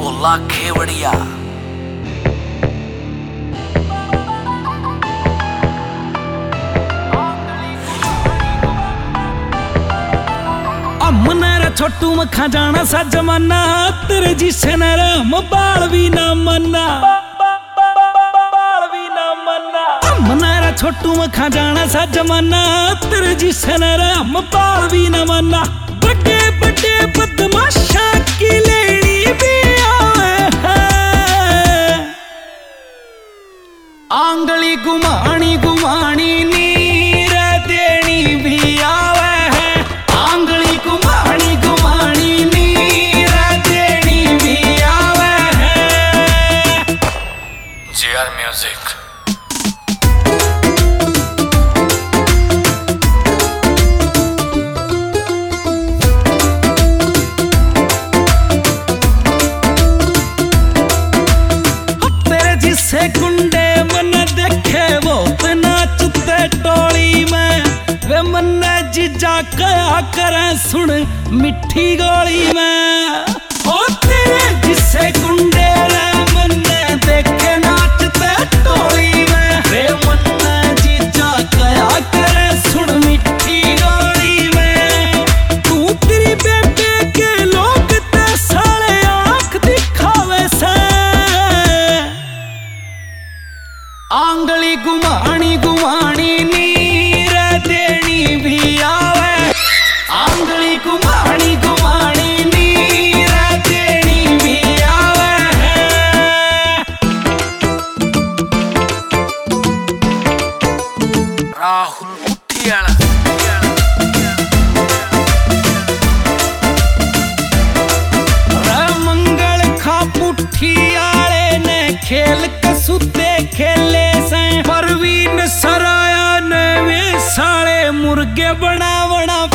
भोला खेवड़िया। मनेरा छोटू मखा जाना सा जमाना, तेरे जिसे नरम बाल भी ना मना, मनेरा छोटू मखा जाना सा जमाना, तेरे जिसे नरम बाल भी ना मना। बड़े बड़े बदमाशा की लेनी भी आवे है, आंगली घुमानी घुमानी नीर देनी भी आवे है, आंगली घुमानी घुमानी नीर देनी भी आवे है। JR music. से गुंडे मन देखे वो नाचते टोली में, वे मन जीजा कया करे सुन मिठी गोली में। ओ तेरे जिसे गुंडे मन देखे नाचते टोली में, वे मन जीजा कया करे सुन मिठी गोली में। तू तेरी बेबे के लोग ते साले आंख दिखावे से, आंगली घुमानी घुमानी नीर देनी भी आवे, आंगली घुमानी घुमानी नीर देनी भी आवे है। राहुल मुठियाला। मंगल खा पुठियाले ने खेल कसुते खेले, परवीन सराया ने वे साले मुर्गे बना बना